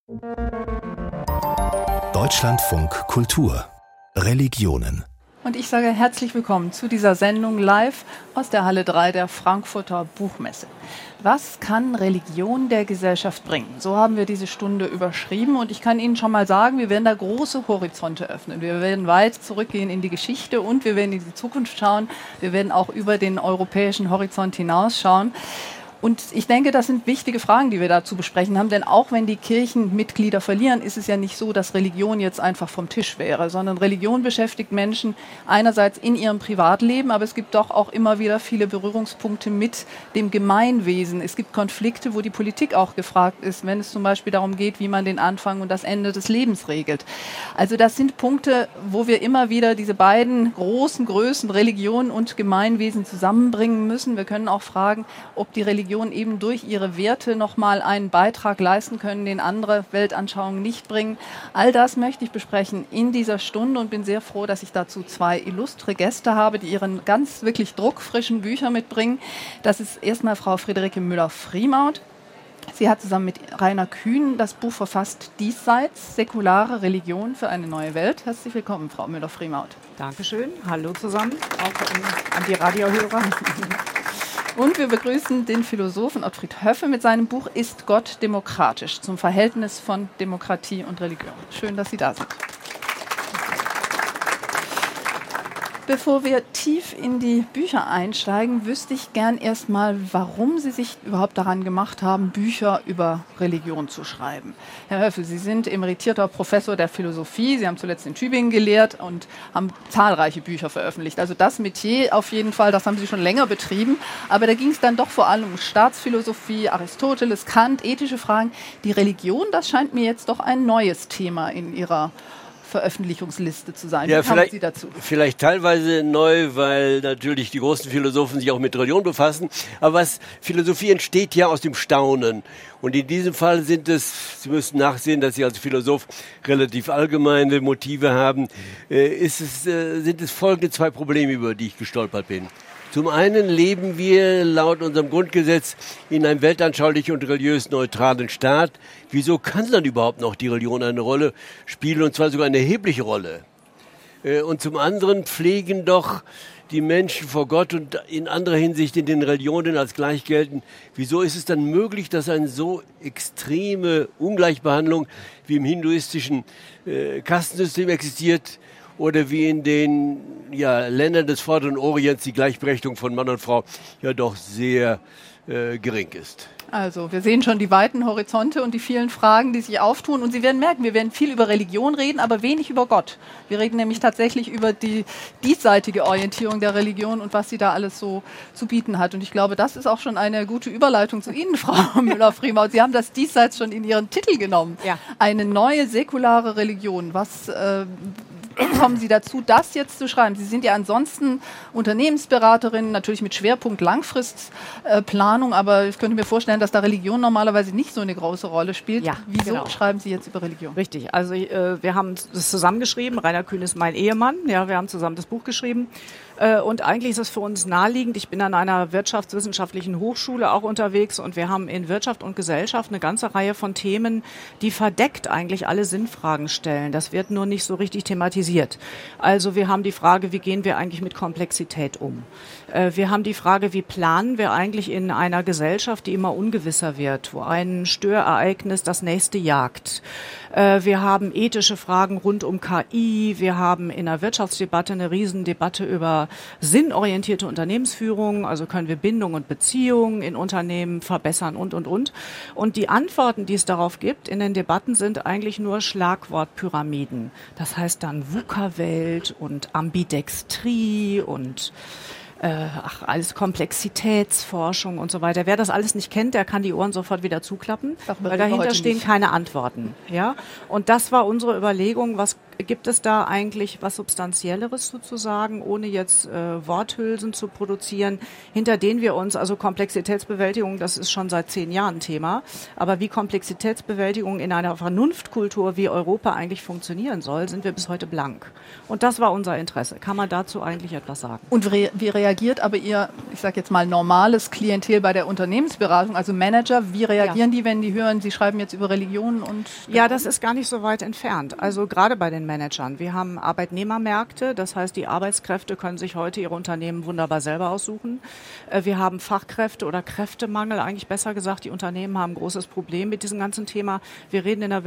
Deutschlandfunk Kultur Religionen. Und ich sage herzlich willkommen zu dieser Sendung live aus der Halle 3 der Frankfurter Buchmesse. Was kann Religion der Gesellschaft bringen? So haben wir diese Stunde überschrieben und ich kann Ihnen schon mal sagen, wir werden da große Horizonte öffnen. Wir werden weit zurückgehen in die Geschichte und wir werden in die Zukunft schauen. Wir werden auch über den europäischen Horizont hinausschauen. Und ich denke, das sind wichtige Fragen, die wir da zu besprechen haben. Denn auch wenn die Kirchen Mitglieder verlieren, ist es ja nicht so, dass Religion jetzt einfach vom Tisch wäre, sondern Religion beschäftigt Menschen einerseits in ihrem Privatleben, aber es gibt doch auch immer wieder viele Berührungspunkte mit dem Gemeinwesen. Es gibt Konflikte, wo die Politik auch gefragt ist, wenn es zum Beispiel darum geht, wie man den Anfang und das Ende des Lebens regelt. Also das sind Punkte, wo wir immer wieder diese beiden großen Größen, Religion und Gemeinwesen, zusammenbringen müssen. Wir können auch fragen, ob die Religion eben durch ihre Werte nochmal einen Beitrag leisten können, den andere Weltanschauungen nicht bringen. All das möchte ich besprechen in dieser Stunde und bin sehr froh, dass ich dazu zwei illustre Gäste habe, die ihren ganz wirklich druckfrischen Bücher mitbringen. Das ist erstmal Frau Friederike Müller-Friemaut. Sie hat zusammen mit Rainer Kühn das Buch verfasst, Diesseits, säkulare Religion für eine neue Welt. Herzlich willkommen, Frau Müller-Friemaut. Dankeschön. Hallo zusammen, auch an die Radiohörer. Und wir begrüßen den Philosophen Ottfried Höffe mit seinem Buch Ist Gott demokratisch? Zum Verhältnis von Demokratie und Religion. Schön, dass Sie da sind. Bevor wir tief in die Bücher einsteigen, wüsste ich gern erstmal, warum Sie sich überhaupt daran gemacht haben, Bücher über Religion zu schreiben. Herr Höffe, Sie sind emeritierter Professor der Philosophie. Sie haben zuletzt in Tübingen gelehrt und haben zahlreiche Bücher veröffentlicht. Also das Metier auf jeden Fall, das haben Sie schon länger betrieben. Aber da ging es dann doch vor allem um Staatsphilosophie, Aristoteles, Kant, ethische Fragen. Die Religion, das scheint mir jetzt doch ein neues Thema in Ihrer Veröffentlichungsliste zu sein. Ja, wie kamen Sie dazu? Vielleicht teilweise neu, weil natürlich die großen Philosophen sich auch mit Religion befassen. Aber Philosophie entsteht ja aus dem Staunen. Und in diesem Fall sind es, Sie müssen nachsehen, dass Sie als Philosoph relativ allgemeine Motive haben, sind es folgende zwei Probleme, über die ich gestolpert bin. Zum einen leben wir laut unserem Grundgesetz in einem weltanschaulich und religiös neutralen Staat. Wieso kann dann überhaupt noch die Religion eine Rolle spielen, und zwar sogar eine erhebliche Rolle? Und zum anderen pflegen doch die Menschen vor Gott und in anderer Hinsicht in den Religionen als gleich gelten. Wieso ist es dann möglich, dass eine so extreme Ungleichbehandlung wie im hinduistischen Kastensystem existiert, oder wie in den Ländern des Vorderen Orients die Gleichberechtigung von Mann und Frau ja doch sehr gering ist? Also, wir sehen schon die weiten Horizonte und die vielen Fragen, die sich auftun. Und Sie werden merken, wir werden viel über Religion reden, aber wenig über Gott. Wir reden nämlich tatsächlich über die diesseitige Orientierung der Religion und was sie da alles so zu bieten hat. Und ich glaube, das ist auch schon eine gute Überleitung zu Ihnen, Frau Müller-Friemaut. Sie haben das Diesseits schon in Ihren Titel genommen. Ja. Eine neue säkulare Religion. Wie kommen Sie dazu, das jetzt zu schreiben? Sie sind ja ansonsten Unternehmensberaterin, natürlich mit Schwerpunkt Langfristplanung, aber ich könnte mir vorstellen, dass da Religion normalerweise nicht so eine große Rolle spielt. Ja, wieso schreiben Sie jetzt über Religion? Richtig, also wir haben das zusammengeschrieben. Rainer Kühn ist mein Ehemann. Ja, wir haben zusammen das Buch geschrieben. Und eigentlich ist es für uns naheliegend. Ich bin an einer wirtschaftswissenschaftlichen Hochschule auch unterwegs und wir haben in Wirtschaft und Gesellschaft eine ganze Reihe von Themen, die verdeckt eigentlich alle Sinnfragen stellen. Das wird nur nicht so richtig thematisiert. Also wir haben die Frage, wie gehen wir eigentlich mit Komplexität um? Wir haben die Frage, wie planen wir eigentlich in einer Gesellschaft, die immer ungewisser wird, wo ein Störereignis das nächste jagt. Wir haben ethische Fragen rund um KI. Wir haben in der Wirtschaftsdebatte eine Riesendebatte über sinnorientierte Unternehmensführung. Also können wir Bindung und Beziehung in Unternehmen verbessern und. Und die Antworten, die es darauf gibt in den Debatten, sind eigentlich nur Schlagwortpyramiden. Das heißt dann VUCA-Welt und Ambidextrie und alles Komplexitätsforschung und so weiter. Wer das alles nicht kennt, der kann die Ohren sofort wieder zuklappen, weil dahinter stehen keine Antworten. Ja? Und das war unsere Überlegung, was Gibt es da eigentlich was Substanzielleres sozusagen, ohne jetzt Worthülsen zu produzieren, hinter denen wir uns, also Komplexitätsbewältigung, das ist schon seit 10 Jahren Thema, aber wie Komplexitätsbewältigung in einer Vernunftkultur wie Europa eigentlich funktionieren soll, sind wir bis heute blank. Und das war unser Interesse. Kann man dazu eigentlich etwas sagen? Und wie reagiert aber Ihr, ich sage jetzt mal, normales Klientel bei der Unternehmensberatung, also Manager, wie reagieren die, wenn die hören, Sie schreiben jetzt über Religionen und... Ja, das ist gar nicht so weit entfernt. Also gerade bei den Managern. Wir haben Arbeitnehmermärkte, das heißt, die Arbeitskräfte können sich heute ihre Unternehmen wunderbar selber aussuchen. Wir haben Fachkräfte oder Kräftemangel, eigentlich besser gesagt. Die Unternehmen haben ein großes Problem mit diesem ganzen Thema. Wir reden in der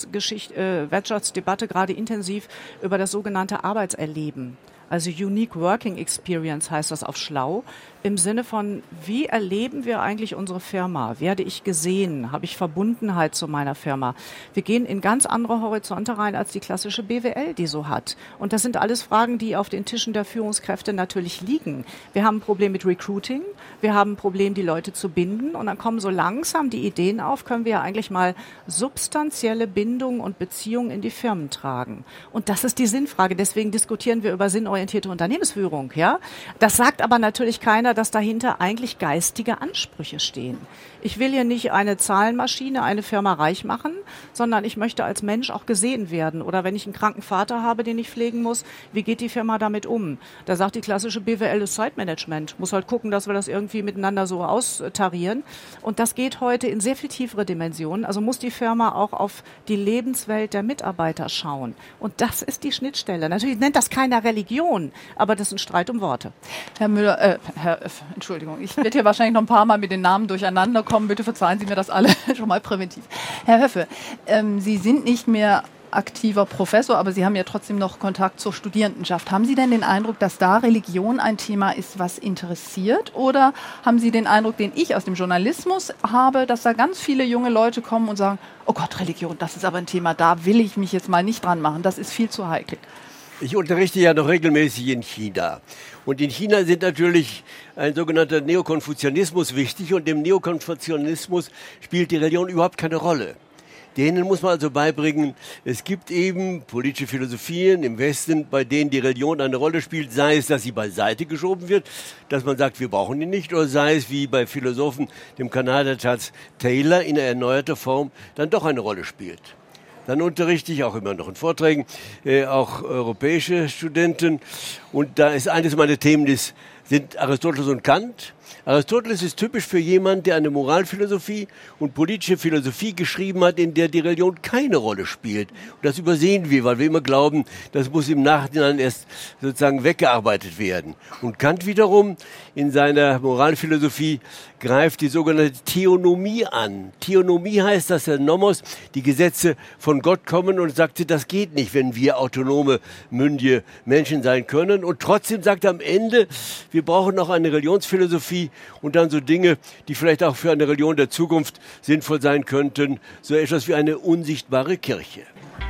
Wirtschaftsdebatte gerade intensiv über das sogenannte Arbeitserleben. Also Unique Working Experience heißt das auf schlau, im Sinne von, wie erleben wir eigentlich unsere Firma? Werde ich gesehen? Habe ich Verbundenheit zu meiner Firma? Wir gehen in ganz andere Horizonte rein, als die klassische BWL die so hat. Und das sind alles Fragen, die auf den Tischen der Führungskräfte natürlich liegen. Wir haben ein Problem mit Recruiting, wir haben ein Problem, die Leute zu binden. Und dann kommen so langsam die Ideen auf, können wir ja eigentlich mal substanzielle Bindungen und Beziehungen in die Firmen tragen. Und das ist die Sinnfrage. Deswegen diskutieren wir über sinnorientierte Unternehmensführung. Ja? Das sagt aber natürlich keiner, dass dahinter eigentlich geistige Ansprüche stehen. Ich will hier nicht eine Zahlenmaschine, eine Firma reich machen, sondern ich möchte als Mensch auch gesehen werden. Oder wenn ich einen kranken Vater habe, den ich pflegen muss, wie geht die Firma damit um? Da sagt die klassische BWL ist Zeitmanagement. Muss halt gucken, dass wir das irgendwie miteinander so austarieren. Und das geht heute in sehr viel tiefere Dimensionen. Also muss die Firma auch auf die Lebenswelt der Mitarbeiter schauen. Und das ist die Schnittstelle. Natürlich nennt das keiner Religion, aber das ist ein Streit um Worte. Herr Müller, Entschuldigung, ich werde hier wahrscheinlich noch ein paar Mal mit den Namen durcheinander kommen. Bitte verzeihen Sie mir das alle schon mal präventiv. Herr Höffe, Sie sind nicht mehr aktiver Professor, aber Sie haben ja trotzdem noch Kontakt zur Studierendenschaft. Haben Sie denn den Eindruck, dass da Religion ein Thema ist, was interessiert? Oder haben Sie den Eindruck, den ich aus dem Journalismus habe, dass da ganz viele junge Leute kommen und sagen, oh Gott, Religion, das ist aber ein Thema, da will ich mich jetzt mal nicht dran machen, das ist viel zu heikel? Ich unterrichte ja noch regelmäßig in China. Und in China sind natürlich ein sogenannter Neokonfuzianismus wichtig. Und im Neokonfuzianismus spielt die Religion überhaupt keine Rolle. Denen muss man also beibringen, es gibt eben politische Philosophien im Westen, bei denen die Religion eine Rolle spielt, sei es, dass sie beiseite geschoben wird, dass man sagt, wir brauchen die nicht, oder sei es, wie bei Philosophen, dem Kanadier Charles Taylor, in erneuerter Form dann doch eine Rolle spielt. Dann unterrichte ich auch immer noch in Vorträgen, auch europäische Studenten. Und da ist eines meiner Themen, sind Aristoteles und Kant. Aristoteles ist typisch für jemanden, der eine Moralphilosophie und politische Philosophie geschrieben hat, in der die Religion keine Rolle spielt. Und das übersehen wir, weil wir immer glauben, das muss im Nachhinein erst sozusagen weggearbeitet werden. Und Kant wiederum in seiner Moralphilosophie greift die sogenannte Theonomie an. Theonomie heißt, dass der Nomos, die Gesetze von Gott kommen, und sagte, das geht nicht, wenn wir autonome, mündige Menschen sein können. Und trotzdem sagt er am Ende, wir brauchen noch eine Religionsphilosophie und dann so Dinge, die vielleicht auch für eine Religion der Zukunft sinnvoll sein könnten, so etwas wie eine unsichtbare Kirche.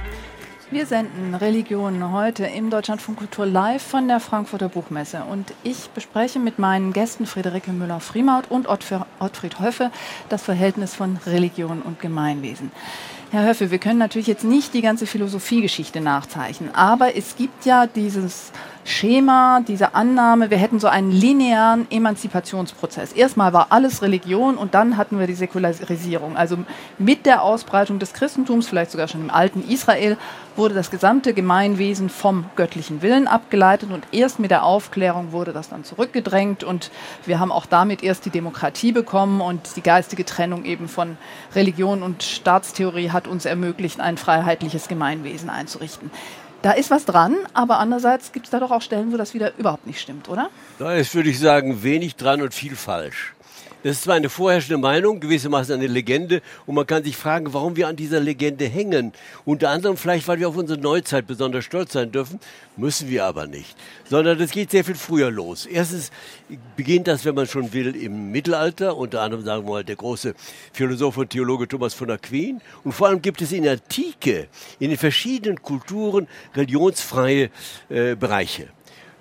Wir senden Religionen heute im Deutschlandfunk Kultur live von der Frankfurter Buchmesse. Und ich bespreche mit meinen Gästen Friederike Müller-Friemaut und Ottfried Höffe das Verhältnis von Religion und Gemeinwesen. Herr Höffe, wir können natürlich jetzt nicht die ganze Philosophiegeschichte nachzeichnen, aber es gibt ja dieses Schema, diese Annahme, wir hätten so einen linearen Emanzipationsprozess. Erstmal war alles Religion und dann hatten wir die Säkularisierung. Also mit der Ausbreitung des Christentums, vielleicht sogar schon im alten Israel, wurde das gesamte Gemeinwesen vom göttlichen Willen abgeleitet und erst mit der Aufklärung wurde das dann zurückgedrängt und wir haben auch damit erst die Demokratie bekommen und die geistige Trennung eben von Religion und Staatstheorie hat uns ermöglicht, ein freiheitliches Gemeinwesen einzurichten. Da ist was dran, aber andererseits gibt es da doch auch Stellen, wo das wieder überhaupt nicht stimmt, oder? Da ist, würde ich sagen, wenig dran und viel falsch. Das ist zwar eine vorherrschende Meinung, gewissermaßen eine Legende, und man kann sich fragen, warum wir an dieser Legende hängen. Unter anderem vielleicht, weil wir auf unsere Neuzeit besonders stolz sein dürfen, müssen wir aber nicht. Sondern das geht sehr viel früher los. Erstens beginnt das, wenn man schon will, im Mittelalter, unter anderem, sagen wir mal, der große Philosoph und Theologe Thomas von Aquin. Und vor allem gibt es in der Antike, in den verschiedenen Kulturen religionsfreie Bereiche.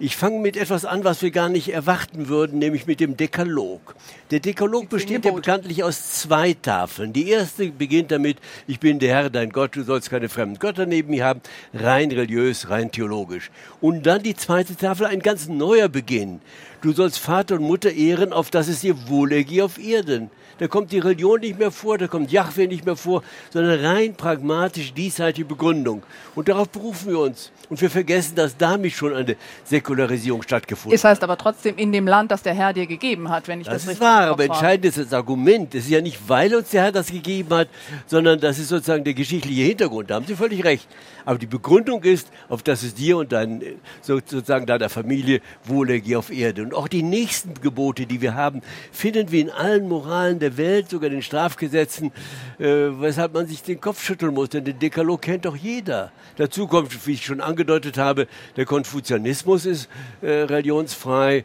Ich fange mit etwas an, was wir gar nicht erwarten würden, nämlich mit dem Dekalog. Der Dekalog besteht ja bekanntlich aus 2 Tafeln. Die erste beginnt damit, ich bin der Herr, dein Gott, du sollst keine fremden Götter neben mir haben, rein religiös, rein theologisch. Und dann die zweite Tafel, ein ganz neuer Beginn. Du sollst Vater und Mutter ehren, auf dass es dir wohlergehe auf Erden. Da kommt die Religion nicht mehr vor, da kommt Jahwe nicht mehr vor, sondern rein pragmatisch diesseitige Begründung. Und darauf berufen wir uns. Und wir vergessen, dass damit schon eine Säkularisierung stattgefunden hat. Es heißt aber trotzdem in dem Land, das der Herr dir gegeben hat, wenn ich das richtig verstehe. Das ist wahr, aber entscheidend ist das Argument. Es ist ja nicht, weil uns der Herr das gegeben hat, sondern das ist sozusagen der geschichtliche Hintergrund. Da haben Sie völlig recht. Aber die Begründung ist, auf dass es dir und sozusagen deiner Familie wohlergehe auf Erde. Und auch die nächsten Gebote, die wir haben, finden wir in allen Moralen der Welt, sogar den Strafgesetzen, weshalb man sich den Kopf schütteln muss. Denn den Dekalog kennt doch jeder. Dazu kommt, wie ich schon angedeutet habe, der Konfuzianismus ist religionsfrei.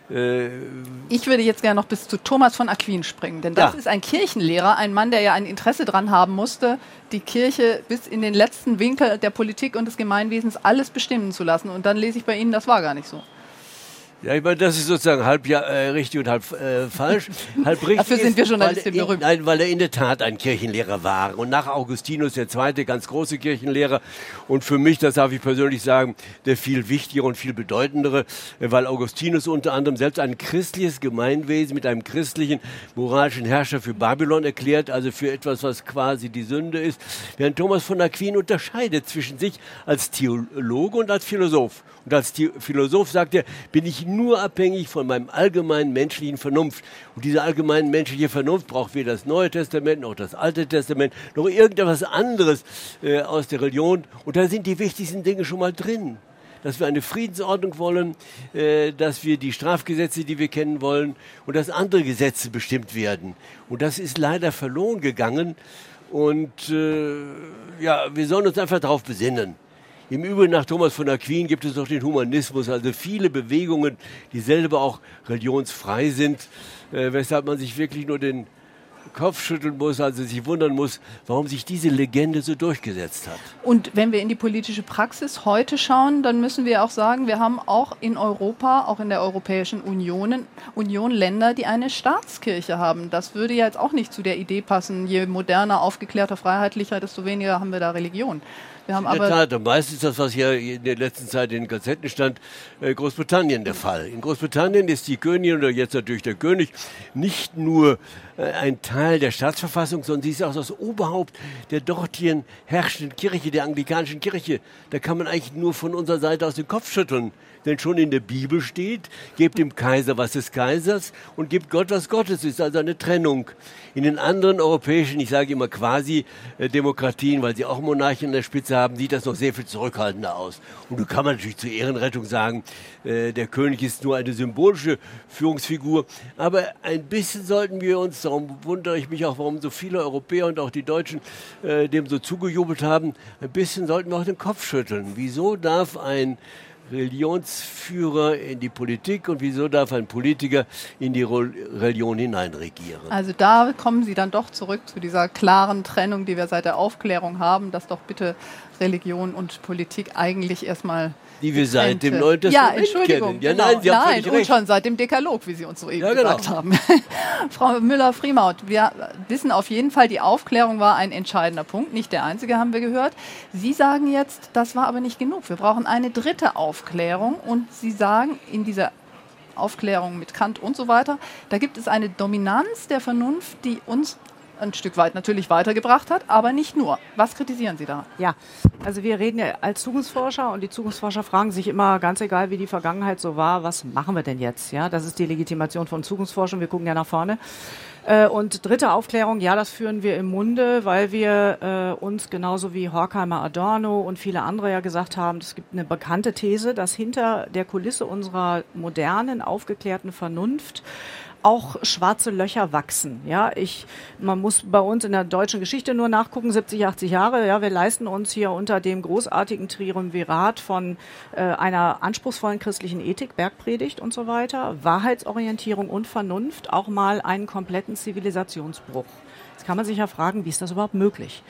Ich würde jetzt gerne noch bis zu Thomas von Aquin springen, denn das ist ein Kirchenlehrer, ein Mann, der ja ein Interesse daran haben musste, die Kirche bis in den letzten Winkel der Politik und des Gemeinwesens alles bestimmen zu lassen. Und dann lese ich bei Ihnen, das war gar nicht so. Ja, ich meine, das ist sozusagen halb richtig und halb falsch. Halb richtig. Dafür sind wir Journalisten berühmt. Nein, weil er in der Tat ein Kirchenlehrer war. Und nach Augustinus der zweite ganz große Kirchenlehrer. Und für mich, das darf ich persönlich sagen, der viel wichtigere und viel bedeutendere, weil Augustinus unter anderem selbst ein christliches Gemeinwesen mit einem christlichen moralischen Herrscher für Babylon erklärt, also für etwas, was quasi die Sünde ist. Während Thomas von Aquin unterscheidet zwischen sich als Theologe und als Philosoph. Und als Philosoph sagt er, bin ich nur abhängig von meinem allgemeinen menschlichen Vernunft. Und diese allgemeine menschliche Vernunft braucht weder das Neue Testament, noch das Alte Testament, noch irgendetwas anderes aus der Religion. Und da sind die wichtigsten Dinge schon mal drin. Dass wir eine Friedensordnung wollen, dass wir die Strafgesetze, die wir kennen wollen, und dass andere Gesetze bestimmt werden. Und das ist leider verloren gegangen. Und wir sollen uns einfach darauf besinnen. Im Übrigen nach Thomas von Aquin gibt es noch den Humanismus, also viele Bewegungen, die selber auch religionsfrei sind, weshalb man sich wirklich nur den Kopf schütteln muss, also sich wundern muss, warum sich diese Legende so durchgesetzt hat. Und wenn wir in die politische Praxis heute schauen, dann müssen wir auch sagen, wir haben auch in Europa, auch in der Europäischen Union Länder, die eine Staatskirche haben. Das würde ja jetzt auch nicht zu der Idee passen, je moderner, aufgeklärter, freiheitlicher, desto weniger haben wir da Religion. Wir haben in der Tat, am meisten ist das, was hier in der letzten Zeit in den Gazetten stand, Großbritannien der Fall. In Großbritannien ist die Königin oder jetzt natürlich der König nicht nur ein Teil der Staatsverfassung, sondern sie ist auch das Oberhaupt der dortigen herrschenden Kirche, der anglikanischen Kirche. Da kann man eigentlich nur von unserer Seite aus den Kopf schütteln. Denn schon in der Bibel steht, gebt dem Kaiser, was des Kaisers und gebt Gott, was Gottes ist, also eine Trennung. In den anderen europäischen, ich sage immer quasi Demokratien, weil sie auch Monarchen an der Spitze haben, sieht das noch sehr viel zurückhaltender aus. Und du kann man natürlich zur Ehrenrettung sagen, der König ist nur eine symbolische Führungsfigur. Aber ein bisschen sollten wir uns, darum wundere ich mich auch, warum so viele Europäer und auch die Deutschen dem so zugejubelt haben, ein bisschen sollten wir auch den Kopf schütteln. Wieso darf ein Religionsführer in die Politik und wieso darf ein Politiker in die Religion hineinregieren? Also da kommen Sie dann doch zurück zu dieser klaren Trennung, die wir seit der Aufklärung haben, dass doch bitte Religion und Politik eigentlich erstmal die wir seit dem Neuen Testament kennen. Ja, genau. Nein, Sie haben völlig recht. Und schon seit dem Dekalog, wie Sie uns soeben gesagt haben. Frau Müller-Friemaut, wir wissen auf jeden Fall, die Aufklärung war ein entscheidender Punkt. Nicht der einzige, haben wir gehört. Sie sagen jetzt, das war aber nicht genug. Wir brauchen eine dritte Aufklärung. Und Sie sagen, in dieser Aufklärung mit Kant und so weiter, da gibt es eine Dominanz der Vernunft, die uns ein Stück weit natürlich weitergebracht hat, aber nicht nur. Was kritisieren Sie da? Ja, also wir reden ja als Zukunftsforscher und die Zukunftsforscher fragen sich immer, ganz egal wie die Vergangenheit so war, was machen wir denn jetzt? Ja, das ist die Legitimation von Zukunftsforschung, wir gucken ja nach vorne. Und dritte Aufklärung, ja, das führen wir im Munde, weil wir uns genauso wie Horkheimer, Adorno und viele andere ja gesagt haben, es gibt eine bekannte These, dass hinter der Kulisse unserer modernen, aufgeklärten Vernunft auch schwarze Löcher wachsen. Ja, man muss bei uns in der deutschen Geschichte nur nachgucken, 70, 80 Jahre. Ja, wir leisten uns hier unter dem großartigen Triumvirat von einer anspruchsvollen christlichen Ethik, Bergpredigt und so weiter, Wahrheitsorientierung und Vernunft, auch mal einen kompletten Zivilisationsbruch. Jetzt kann man sich ja fragen, wie ist das überhaupt möglich?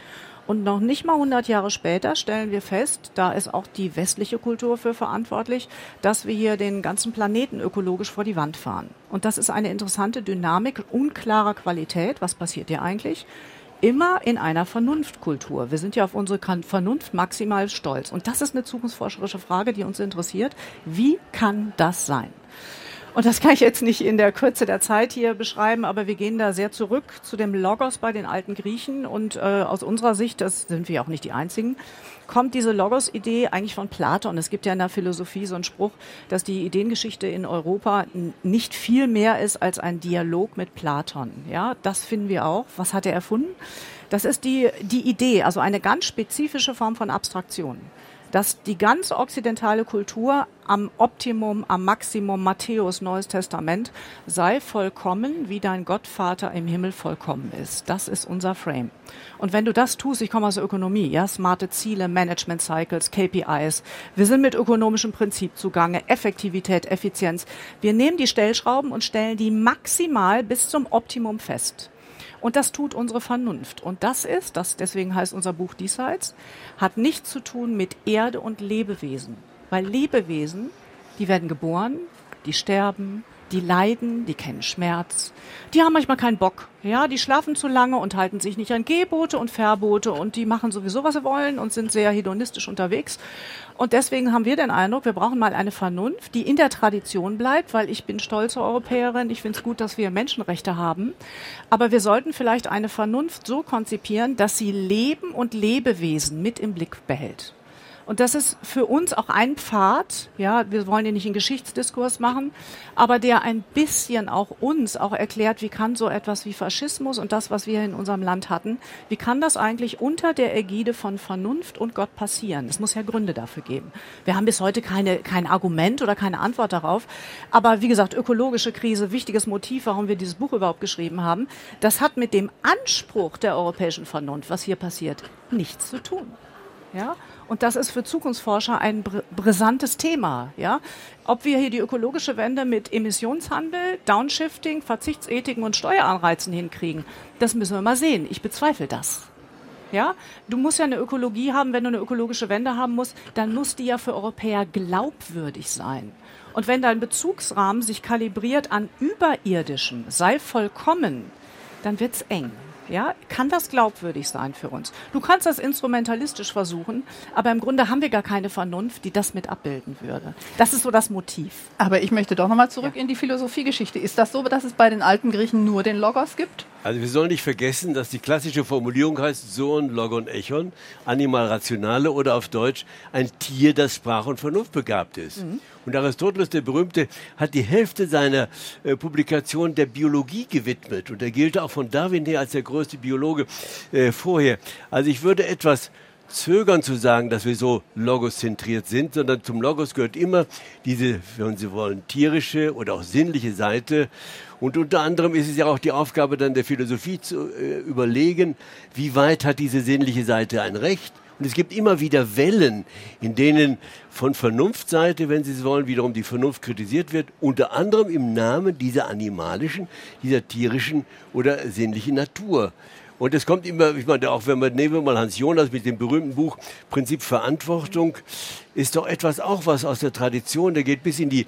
Und noch nicht mal 100 Jahre später stellen wir fest, da ist auch die westliche Kultur für verantwortlich, dass wir hier den ganzen Planeten ökologisch vor die Wand fahren. Und das ist eine interessante Dynamik unklarer Qualität. Was passiert hier eigentlich? Immer in einer Vernunftkultur. Wir sind ja auf unsere Vernunft maximal stolz. Und das ist eine zukunftsforscherische Frage, die uns interessiert. Wie kann das sein? Und das kann ich jetzt nicht in der Kürze der Zeit hier beschreiben, aber wir gehen da sehr zurück zu dem Logos bei den alten Griechen. Und aus unserer Sicht, das sind wir auch nicht die Einzigen, kommt diese Logos-Idee eigentlich von Platon. Es gibt ja in der Philosophie so einen Spruch, dass die Ideengeschichte in Europa nicht viel mehr ist als ein Dialog mit Platon. Ja, das finden wir auch. Was hat er erfunden? Das ist die Idee, also eine ganz spezifische Form von Abstraktion, dass die ganze okzidentale Kultur am Optimum, am Maximum, Matthäus, Neues Testament, sei vollkommen, wie dein Gottvater im Himmel vollkommen ist. Das ist unser Frame. Und wenn du das tust, ich komme aus der Ökonomie, ja, smarte Ziele, Management Cycles, KPIs, wir sind mit ökonomischem Prinzip zugange, Effektivität, Effizienz. Wir nehmen die Stellschrauben und stellen die maximal bis zum Optimum fest. Und das tut unsere Vernunft. Und deswegen heißt unser Buch Diesseits, hat nichts zu tun mit Erde und Lebewesen. Weil Lebewesen, die werden geboren, die sterben, die leiden, die kennen Schmerz. Die haben manchmal keinen Bock. Ja, die schlafen zu lange und halten sich nicht an Gebote und Verbote und die machen sowieso, was sie wollen und sind sehr hedonistisch unterwegs. Und deswegen haben wir den Eindruck, wir brauchen mal eine Vernunft, die in der Tradition bleibt, weil ich bin stolze Europäerin, ich finde es gut, dass wir Menschenrechte haben. Aber wir sollten vielleicht eine Vernunft so konzipieren, dass sie Leben und Lebewesen mit im Blick behält. Und das ist für uns auch ein Pfad, ja, wir wollen den nicht in Geschichtsdiskurs machen, aber der ein bisschen auch uns auch erklärt, wie kann so etwas wie Faschismus und das, was wir in unserem Land hatten, wie kann das eigentlich unter der Ägide von Vernunft und Gott passieren? Es muss ja Gründe dafür geben. Wir haben bis heute kein Argument oder keine Antwort darauf, aber wie gesagt, ökologische Krise, wichtiges Motiv, warum wir dieses Buch überhaupt geschrieben haben, das hat mit dem Anspruch der europäischen Vernunft, was hier passiert, nichts zu tun. Ja? Und das ist für Zukunftsforscher ein brisantes Thema. Ja? Ob wir hier die ökologische Wende mit Emissionshandel, Downshifting, Verzichtsethiken und Steueranreizen hinkriegen, das müssen wir mal sehen. Ich bezweifle das. Ja? Du musst ja eine Ökologie haben, wenn du eine ökologische Wende haben musst, dann muss die ja für Europäer glaubwürdig sein. Und wenn dein Bezugsrahmen sich kalibriert an Überirdischem, sei vollkommen, dann wird's eng. Ja, kann das glaubwürdig sein für uns? Du kannst das instrumentalistisch versuchen, aber im Grunde haben wir gar keine Vernunft, die das mit abbilden würde. Das ist so das Motiv. Aber ich möchte doch nochmal zurück in die Philosophiegeschichte. Ist das so, dass es bei den alten Griechen nur den Logos gibt? Also wir sollen nicht vergessen, dass die klassische Formulierung heißt Zoon, Logon, Echon, Animal Rationale oder auf Deutsch ein Tier, das sprach- und vernunftbegabt ist. Mhm. Und Aristoteles, der Berühmte, hat die Hälfte seiner Publikation der Biologie gewidmet. Und er gilt auch von Darwin her als der größte Biologe vorher. Also ich würde etwas zögern zu sagen, dass wir so logoszentriert sind, sondern zum Logos gehört immer diese, wenn Sie wollen, tierische oder auch sinnliche Seite. Und unter anderem ist es ja auch die Aufgabe dann der Philosophie zu überlegen, wie weit hat diese sinnliche Seite ein Recht? Und es gibt immer wieder Wellen, in denen von Vernunftseite, wenn Sie es wollen, wiederum die Vernunft kritisiert wird, unter anderem im Namen dieser animalischen, dieser tierischen oder sinnlichen Natur. Und es kommt immer, ich meine, auch wenn wir nehmen wir mal Hans Jonas mit dem berühmten Buch Prinzip Verantwortung, ist doch etwas auch was aus der Tradition, der geht bis in die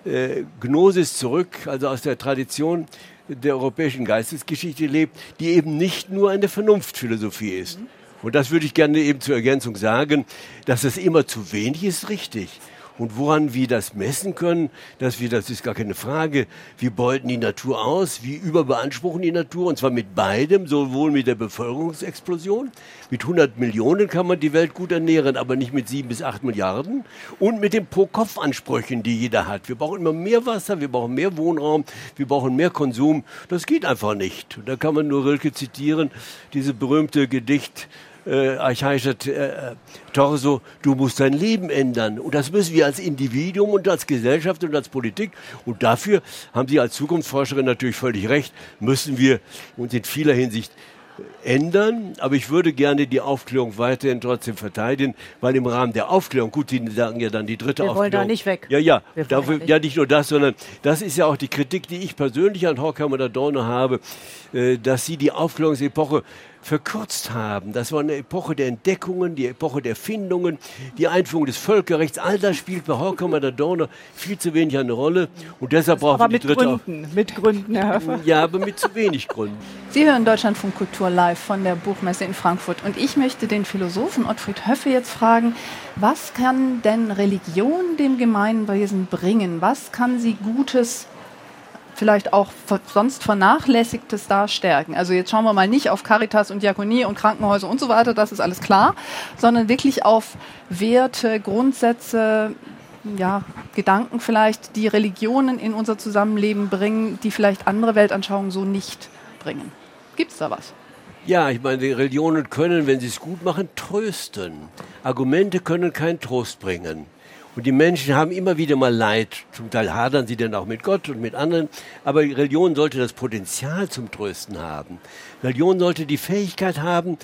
Gnosis zurück, also aus der Tradition der europäischen Geistesgeschichte lebt, die eben nicht nur eine Vernunftphilosophie ist. Und das würde ich gerne eben zur Ergänzung sagen, dass das immer zu wenig ist, richtig. Und woran wir das messen können, das ist gar keine Frage. Wir beuten die Natur aus, wir überbeanspruchen die Natur, und zwar mit beidem, sowohl mit der Bevölkerungsexplosion. Mit 100 Millionen kann man die Welt gut ernähren, aber nicht mit 7 bis 8 Milliarden. Und mit den Pro-Kopf-Ansprüchen, die jeder hat. Wir brauchen immer mehr Wasser, wir brauchen mehr Wohnraum, wir brauchen mehr Konsum. Das geht einfach nicht. Und da kann man nur Rilke zitieren, diese berühmte Gedicht, archaischer Torso, du musst dein Leben ändern. Und das müssen wir als Individuum und als Gesellschaft und als Politik. Und dafür haben Sie als Zukunftsforscherin natürlich völlig recht, müssen wir uns in vieler Hinsicht ändern. Aber ich würde gerne die Aufklärung weiterhin trotzdem verteidigen, weil im Rahmen der Aufklärung, gut, Sie sagen ja dann die dritte Aufklärung. Wir wollen da nicht weg. Ja, dafür, ja, nicht nur das, sondern das ist ja auch die Kritik, die ich persönlich an Horkheimer und Adorno habe, dass sie die Aufklärungsepoche verkürzt haben. Das war eine Epoche der Entdeckungen, die Epoche der Erfindungen, die Einführung des Völkerrechts. All das spielt bei Horkheimer und Adorno viel zu wenig eine Rolle. Und deshalb brauchen wir die dritte. Mit Gründen, Herr Höffe. Ja, aber mit zu wenig Gründen. Sie hören Deutschlandfunk Kultur live von der Buchmesse in Frankfurt. Und ich möchte den Philosophen Ottfried Höffe jetzt fragen, was kann denn Religion dem Gemeinwesen bringen? Was kann sie Gutes, vielleicht auch sonst Vernachlässigtes da stärken? Also jetzt schauen wir mal nicht auf Caritas und Diakonie und Krankenhäuser und so weiter, das ist alles klar, sondern wirklich auf Werte, Grundsätze, ja, Gedanken vielleicht, die Religionen in unser Zusammenleben bringen, die vielleicht andere Weltanschauungen so nicht bringen. Gibt es da was? Ja, ich meine, die Religionen können, wenn sie es gut machen, trösten. Argumente können keinen Trost bringen. Und die Menschen haben immer wieder mal Leid. Zum Teil hadern sie dann auch mit Gott und mit anderen. Aber die Religion sollte das Potenzial zum Trösten haben. Religion sollte die Fähigkeit haben,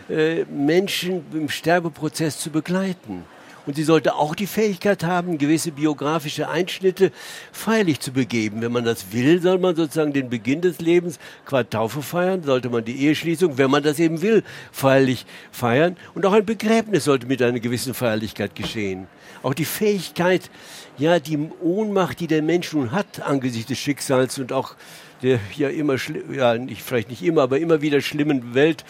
Menschen im Sterbeprozess zu begleiten. Und sie sollte auch die Fähigkeit haben, gewisse biografische Einschnitte feierlich zu begeben. Wenn man das will, soll man sozusagen den Beginn des Lebens qua Taufe feiern, sollte man die Eheschließung, wenn man das eben will, feierlich feiern. Und auch ein Begräbnis sollte mit einer gewissen Feierlichkeit geschehen. Auch die Fähigkeit, ja, die Ohnmacht, die der Mensch nun hat angesichts des Schicksals und auch der ja immer, vielleicht nicht immer, aber immer wieder schlimmen Welt,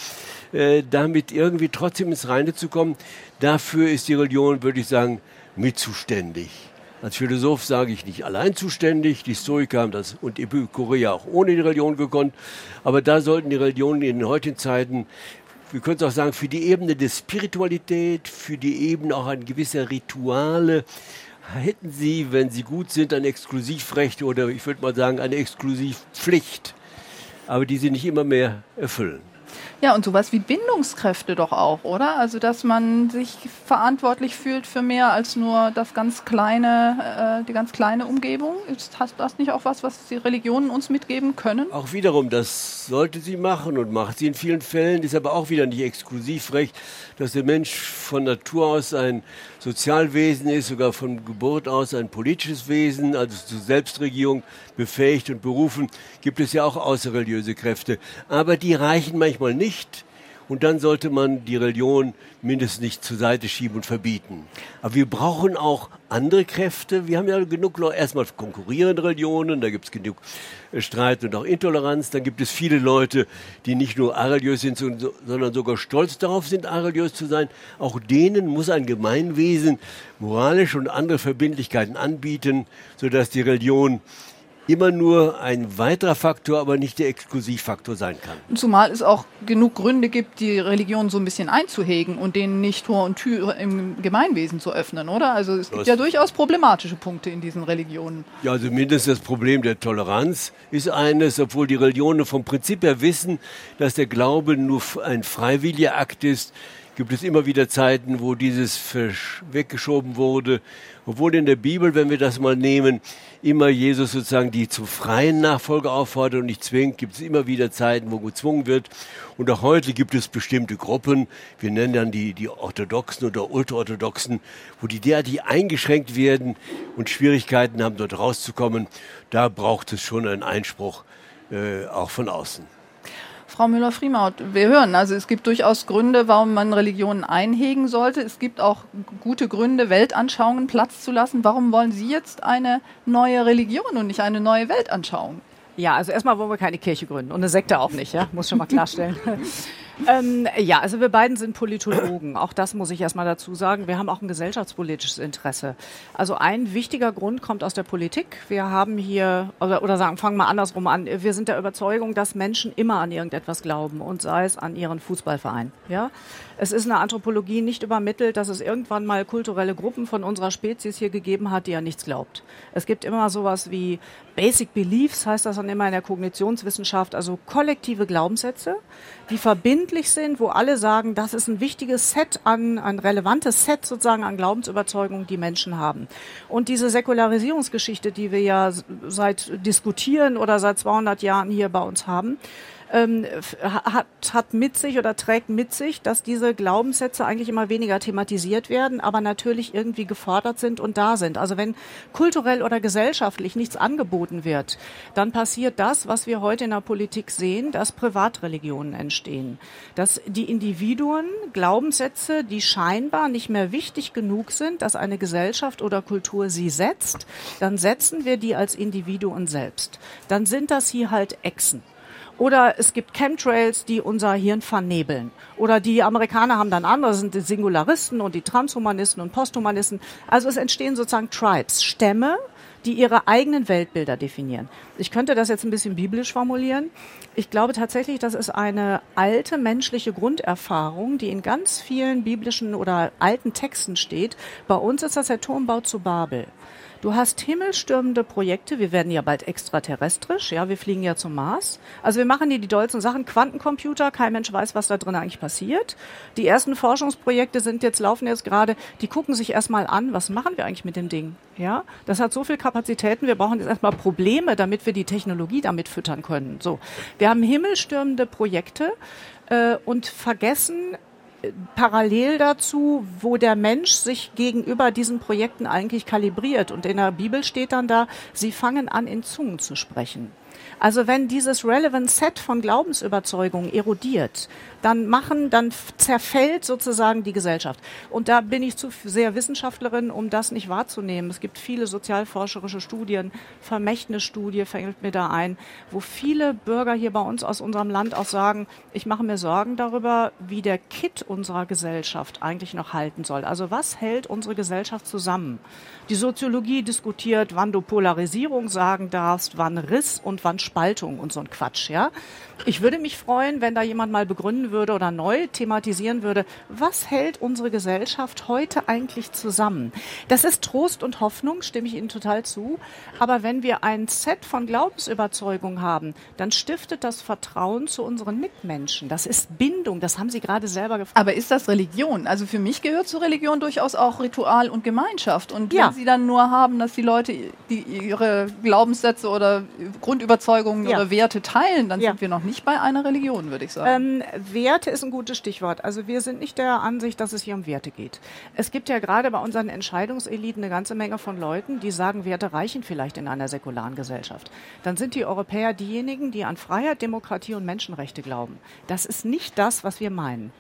damit irgendwie trotzdem ins Reine zu kommen, dafür ist die Religion, würde ich sagen, mitzuständig. Als Philosoph sage ich nicht allein zuständig, die Stoiker haben das und Epikureer auch ohne die Religion gekonnt, aber da sollten die Religionen in den heutigen Zeiten, wir können es auch sagen, für die Ebene der Spiritualität, für die Ebene auch ein gewisser Rituale, hätten sie, wenn sie gut sind, ein Exklusivrecht oder ich würde mal sagen eine Exklusivpflicht, aber die sie nicht immer mehr erfüllen. Ja, und sowas wie Bindungskräfte doch auch, oder? Also, dass man sich verantwortlich fühlt für mehr als nur das ganz kleine, die ganz kleine Umgebung. Ist das nicht auch was die Religionen uns mitgeben können? Auch wiederum, das sollte sie machen und macht sie in vielen Fällen, ist aber auch wieder nicht Exklusivrecht, dass der Mensch von Natur aus ein Sozialwesen ist, sogar von Geburt aus ein politisches Wesen, also zur Selbstregierung befähigt und berufen, gibt es ja auch außerreligiöse Kräfte. Aber die reichen manchmal nicht. Und dann sollte man die Religion mindestens nicht zur Seite schieben und verbieten. Aber wir brauchen auch andere Kräfte. Wir haben ja genug erstmal konkurrierende Religionen, da gibt es genug Streit und auch Intoleranz. Dann gibt es viele Leute, die nicht nur areligiös sind, sondern sogar stolz darauf sind, areligiös zu sein. Auch denen muss ein Gemeinwesen moralische und andere Verbindlichkeiten anbieten, sodass die Religion immer nur ein weiterer Faktor, aber nicht der Exklusivfaktor sein kann. Zumal es auch genug Gründe gibt, die Religion so ein bisschen einzuhegen und denen nicht Tor und Tür im Gemeinwesen zu öffnen, oder? Also es gibt ja durchaus problematische Punkte in diesen Religionen. Ja, also mindestens das Problem der Toleranz ist eines, obwohl die Religionen vom Prinzip her wissen, dass der Glaube nur ein freiwilliger Akt ist, gibt es immer wieder Zeiten, wo dieses weggeschoben wurde. Obwohl in der Bibel, wenn wir das mal nehmen, immer Jesus sozusagen die zur freien Nachfolge auffordert und nicht zwingt, gibt es immer wieder Zeiten, wo gezwungen wird. Und auch heute gibt es bestimmte Gruppen, wir nennen dann die Orthodoxen oder Ultraorthodoxen, wo die derartig eingeschränkt werden und Schwierigkeiten haben, dort rauszukommen. Da braucht es schon einen Einspruch, auch von außen. Frau Müller-Friemaut, wir hören, also es gibt durchaus Gründe, warum man Religionen einhegen sollte. Es gibt auch gute Gründe, Weltanschauungen Platz zu lassen. Warum wollen Sie jetzt eine neue Religion und nicht eine neue Weltanschauung? Ja, also erstmal wollen wir keine Kirche gründen und eine Sekte auch nicht, ja, muss schon mal klarstellen. Ja, also wir beiden sind Politologen, auch das muss ich erstmal dazu sagen. Wir haben auch ein gesellschaftspolitisches Interesse. Also ein wichtiger Grund kommt aus der Politik. Wir haben hier, oder sagen, fangen wir andersrum an, wir sind der Überzeugung, dass Menschen immer an irgendetwas glauben und sei es an ihren Fußballverein. Ja? Es ist in der Anthropologie nicht übermittelt, dass es irgendwann mal kulturelle Gruppen von unserer Spezies hier gegeben hat, die an nichts glaubt. Es gibt immer sowas wie Basic Beliefs, heißt das dann immer in der Kognitionswissenschaft, also kollektive Glaubenssätze, die verbindlich sind, wo alle sagen, das ist ein wichtiges Set ein relevantes Set sozusagen an Glaubensüberzeugungen, die Menschen haben. Und diese Säkularisierungsgeschichte, die wir ja seit diskutieren oder seit 200 Jahren hier bei uns haben, hat mit sich oder trägt mit sich, dass diese Glaubenssätze eigentlich immer weniger thematisiert werden, aber natürlich irgendwie gefordert sind und da sind. Also wenn kulturell oder gesellschaftlich nichts angeboten wird, dann passiert das, was wir heute in der Politik sehen, dass Privatreligionen entstehen. Dass die Individuen Glaubenssätze, die scheinbar nicht mehr wichtig genug sind, dass eine Gesellschaft oder Kultur sie setzt, dann setzen wir die als Individuen selbst. Dann sind das hier halt Echsen. Oder es gibt Chemtrails, die unser Hirn vernebeln. Oder die Amerikaner haben dann andere, das sind die Singularisten und die Transhumanisten und Posthumanisten. Also es entstehen sozusagen Tribes, Stämme, die ihre eigenen Weltbilder definieren. Ich könnte das jetzt ein bisschen biblisch formulieren. Ich glaube tatsächlich, das ist eine alte menschliche Grunderfahrung, die in ganz vielen biblischen oder alten Texten steht. Bei uns ist das der Turmbau zu Babel. Du hast himmelstürmende Projekte, wir werden ja bald extraterrestrisch, ja, wir fliegen ja zum Mars. Also wir machen hier die dollsten Sachen, Quantencomputer, kein Mensch weiß, was da drin eigentlich passiert. Die ersten Forschungsprojekte laufen jetzt gerade, die gucken sich erstmal an, was machen wir eigentlich mit dem Ding? Ja, das hat so viel Kapazitäten, wir brauchen jetzt erstmal Probleme, damit wir die Technologie damit füttern können. So, wir haben himmelstürmende Projekte und vergessen parallel dazu, wo der Mensch sich gegenüber diesen Projekten eigentlich kalibriert. Und in der Bibel steht dann da, sie fangen an, in Zungen zu sprechen. Also wenn dieses relevant Set von Glaubensüberzeugungen erodiert, dann zerfällt sozusagen die Gesellschaft. Und da bin ich zu sehr Wissenschaftlerin, um das nicht wahrzunehmen. Es gibt viele sozialforscherische Studien, Vermächtnisstudie fällt mir da ein, wo viele Bürger hier bei uns aus unserem Land auch sagen, ich mache mir Sorgen darüber, wie der Kit unserer Gesellschaft eigentlich noch halten soll. Also was hält unsere Gesellschaft zusammen? Die Soziologie diskutiert, wann du Polarisierung sagen darfst, wann Riss und wann Spaltung und so ein Quatsch, ja. Ich würde mich freuen, wenn da jemand mal begründen würde oder neu thematisieren würde, was hält unsere Gesellschaft heute eigentlich zusammen? Das ist Trost und Hoffnung, stimme ich Ihnen total zu. Aber wenn wir ein Set von Glaubensüberzeugungen haben, dann stiftet das Vertrauen zu unseren Mitmenschen. Das ist Bindung, das haben Sie gerade selber gefragt. Aber ist das Religion? Also für mich gehört zur Religion durchaus auch Ritual und Gemeinschaft. Und ja. Wenn Sie dann nur haben, dass die Leute ihre Glaubenssätze oder Grundüberzeugungen oder Werte teilen, dann sind wir noch nicht bei einer Religion, würde ich sagen. Werte ist ein gutes Stichwort. Also wir sind nicht der Ansicht, dass es hier um Werte geht. Es gibt ja gerade bei unseren Entscheidungseliten eine ganze Menge von Leuten, die sagen, Werte reichen vielleicht in einer säkularen Gesellschaft. Dann sind die Europäer diejenigen, die an Freiheit, Demokratie und Menschenrechte glauben. Das ist nicht das, was wir meinen.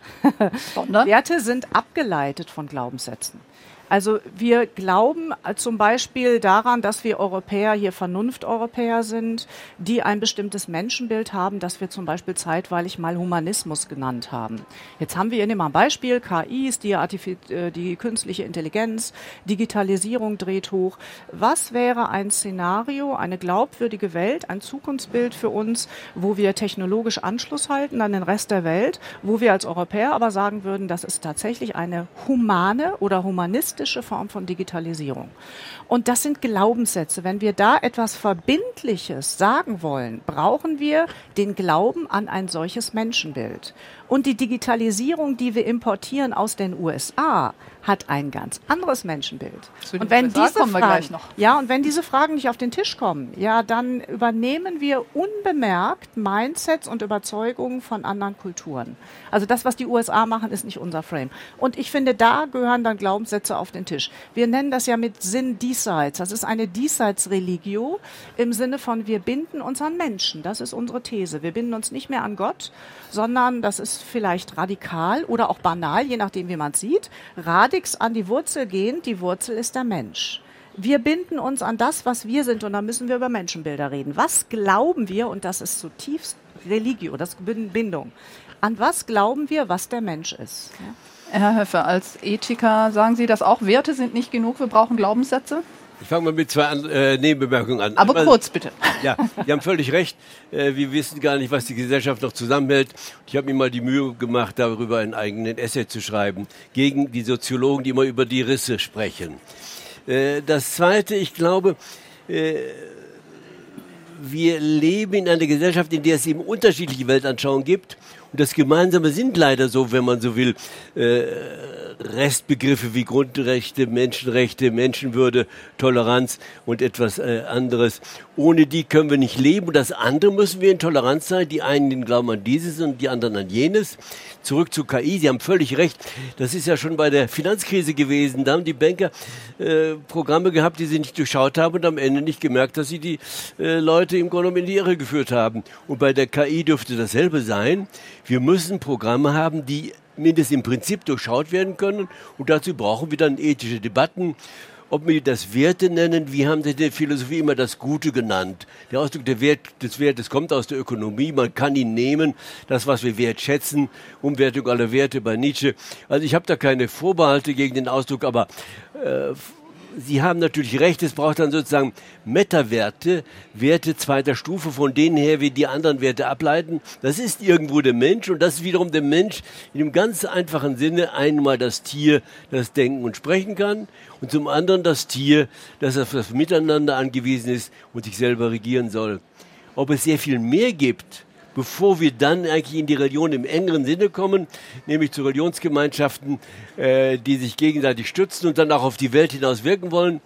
Werte sind abgeleitet von Glaubenssätzen. Also wir glauben zum Beispiel daran, dass wir Europäer hier Vernunft-Europäer sind, die ein bestimmtes Menschenbild haben, das wir zum Beispiel zeitweilig mal Humanismus genannt haben. Jetzt haben wir hier mal ein Beispiel, KIs, die künstliche Intelligenz, Digitalisierung dreht hoch. Was wäre ein Szenario, eine glaubwürdige Welt, ein Zukunftsbild für uns, wo wir technologisch Anschluss halten an den Rest der Welt, wo wir als Europäer aber sagen würden, das ist tatsächlich eine humane oder humanistische Form von Digitalisierung. Und das sind Glaubenssätze. Wenn wir da etwas Verbindliches sagen wollen, brauchen wir den Glauben an ein solches Menschenbild. Und die Digitalisierung, die wir importieren aus den USA, hat ein ganz anderes Menschenbild. Und wenn diese Fragen nicht auf den Tisch kommen, ja, dann übernehmen wir unbemerkt Mindsets und Überzeugungen von anderen Kulturen. Also das, was die USA machen, ist nicht unser Frame. Und ich finde, da gehören dann Glaubenssätze auf den Tisch. Wir nennen das ja mit Sinn Diesseits. Das ist eine Diesseits-Religio im Sinne von, wir binden uns an Menschen. Das ist unsere These. Wir binden uns nicht mehr an Gott, sondern das ist vielleicht radikal oder auch banal, je nachdem, wie man es sieht, radix an die Wurzel gehen. Die Wurzel ist der Mensch. Wir binden uns an das, was wir sind, und dann müssen wir über Menschenbilder reden. Was glauben wir, und das ist zutiefst Religio, das ist Bindung, an was glauben wir, was der Mensch ist? Ja? Herr Höffe, als Ethiker sagen Sie das auch, Werte sind nicht genug, wir brauchen Glaubenssätze? Ich fange mal mit zwei Nebenbemerkungen an. Aber kurz, bitte. Ja, Sie haben völlig recht. Wir wissen gar nicht, was die Gesellschaft noch zusammenhält. Ich habe mir mal die Mühe gemacht, darüber einen eigenen Essay zu schreiben, gegen die Soziologen, die immer über die Risse sprechen. Das Zweite, ich glaube, wir leben in einer Gesellschaft, in der es eben unterschiedliche Weltanschauungen gibt. Und das Gemeinsame sind leider so, wenn man so will, Restbegriffe wie Grundrechte, Menschenrechte, Menschenwürde, Toleranz und etwas anderes. Ohne die können wir nicht leben. Und das andere müssen wir in Toleranz sein. Die einen glauben an dieses und die anderen an jenes. Zurück zu KI. Sie haben völlig recht. Das ist ja schon bei der Finanzkrise gewesen. Da haben die Banker Programme gehabt, die sie nicht durchschaut haben und am Ende nicht gemerkt, dass sie die Leute im Grunde genommen in die Irre geführt haben. Und bei der KI dürfte dasselbe sein. Wir müssen Programme haben, die mindestens im Prinzip durchschaut werden können. Und dazu brauchen wir dann ethische Debatten. Ob wir das Werte nennen, wie haben Sie in der Philosophie immer das Gute genannt? Der Ausdruck des Wertes kommt aus der Ökonomie, man kann ihn nehmen, das, was wir wertschätzen, Umwertung aller Werte bei Nietzsche. Also ich habe da keine Vorbehalte gegen den Ausdruck, aber Sie haben natürlich recht, es braucht dann sozusagen Meta-Werte, Werte zweiter Stufe, von denen her wir die anderen Werte ableiten. Das ist irgendwo der Mensch und das ist wiederum der Mensch in dem ganz einfachen Sinne, einmal das Tier, das denken und sprechen kann und zum anderen das Tier, das auf das Miteinander angewiesen ist und sich selber regieren soll. Ob es sehr viel mehr gibt, bevor wir dann eigentlich in die Religion im engeren Sinne kommen, nämlich zu Religionsgemeinschaften, die sich gegenseitig stützen und dann auch auf die Welt hinaus wirken wollen.